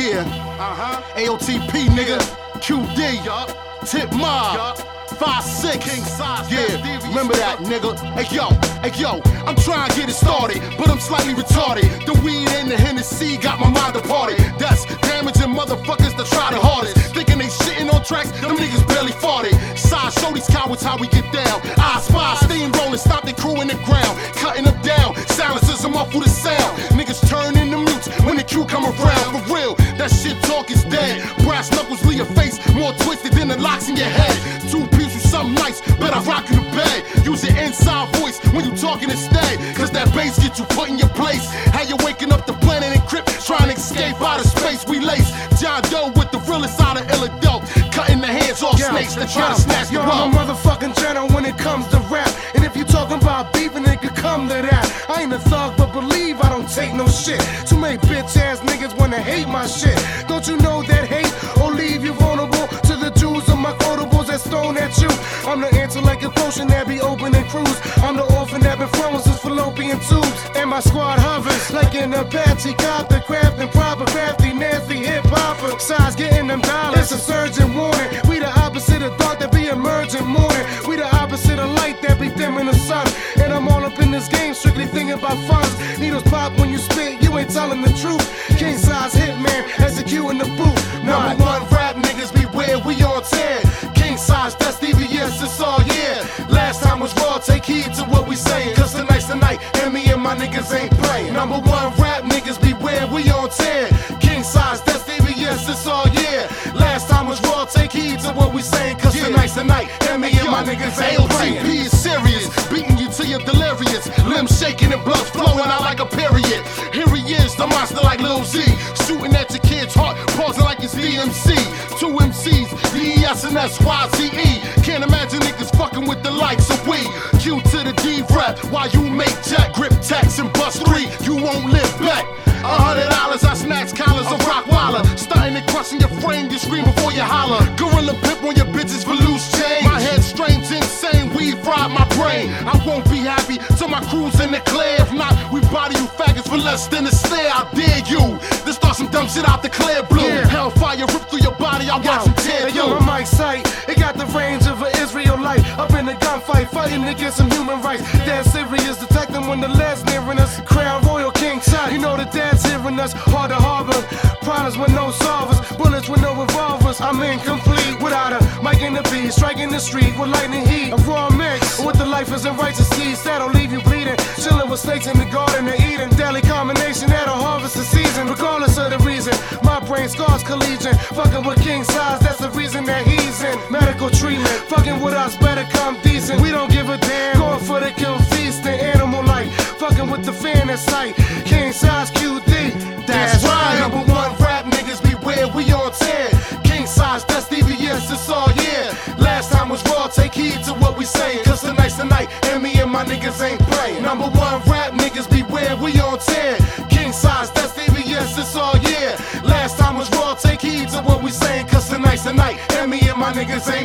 Yeah, AOTP, nigga. QD, Tip Mob, 5'6", King Size, yeah, remember that, nigga. Hey yo, I'm trying to get it started, but I'm slightly retarded. The weed and the Hennessy got my mind departed. That's damaging motherfuckers that try the hardest. Thinking they shitting on tracks, them niggas barely farted. Side show these cowards how we get down. I spy, steamrolling, stop the crew in the ground. Cutting them down, silences them up with the sound. Niggas turn into mutes when the Q come around. For real, that shit talk is dead. Brass knuckles leave your face more twisted than the locks in your head. Two pieces, something nice, better rock you to bed. Use your inside voice when you talking instead, cause that bass get you put in your place. How you waking up the planet and crypt, trying to escape out of space. We lace John Doe with the realest out of ill adult, cutting the hands off snakes that try to snatch the I'm a motherfucking general when it comes to rap. And if you talking about beefing, it could come to that. I ain't a thug, but believe I don't take no shit. Too many bitch ass niggas wanna hate my shit. Don't you know that hate will leave you vulnerable to the Jews of my quotables that's thrown at you? I'm the answer like a potion that be open and cruise. I'm the orphan that been frozen since fallopian tubes. And my squad hovers like an Apache copter, crafting proper, crafty, nasty hip-hopper. Size getting them dollars, it's a surgeon warning. We the opposite of dark that be emerging morning. We the opposite of light that be dim in the sun. And I'm all up in this game, strictly thinking about funds. Needles pop when you spit, you ain't telling the truth. King Size Hitman, executing the booth. Number one rap niggas beware, we on 10. King Size, that's DVS, it's all yeah. Last time was raw, take heed to what we saying, cause tonight's the night, and me and my niggas ain't playing. Number one rap niggas beware, we on 10. King Size, that's DVS, it's all yeah. Last time was raw, take heed to what we saying, cause tonight's the night, and me and my niggas ain't playing. AOTP is serious, beating you till you're delirious. Limbs shaking and blood flowing out like a period. Here he is, the monster like Lil Z, shooting at your kid's heart, pausing like it's DMC. Two MCs, DES and SYZE. Can't imagine niggas fucking with the likes of we. Q to the D rap, while you make jack, grip tax and bust 3, you won't live back. $100, I snatch collars of Rockwaller. Starting and crushing your frame, you scream before you holler. Gorilla pimp on your bitches for loose change. My head strange, insane, weed fried my brain. I won't be happy till my crew's in the clear. If not, we body you faggots for less than a stare. I dare you to start some dumb shit out the clear blue. Hellfire rip through your body, I watch them tear through. Yo, my mic sight, it got the range of an Israelite. Up in the gunfight, fighting against some human rights. Dead serious, detecting when the lead's nearing us. Crown Royal King shot, you know the dad's hearing us. Hard to harbor, problems with no solvers, bullets with no revolvers. I'm incomplete without a mic in the beat, striking the street with lightning heat. A raw mix with the life and righteous seeds that'll leave you bleeding. Chilling with snakes in the garden of Eden. Deadly combination that'll harvest the season, regardless of the reason. My brain scars collision, fucking with King Size, that's the reason that he's in medical treatment. Fucking with us better come decent. We don't give a damn, going for the kill feast, the animal life. Fucking with the fan at sight. King Size QD, That's right. Number one rap niggas beware, we on 10. King Size, that's DVS, it's all yeah. Last time was raw, take heed to what we saying, cause tonight's the night, and me and my niggas ain't playing. Number one rap niggas beware, we on 10. King Size, that's DVS, it's all yeah. Last time was raw, take heed to what we saying, cause tonight's the night, and me and my niggas ain't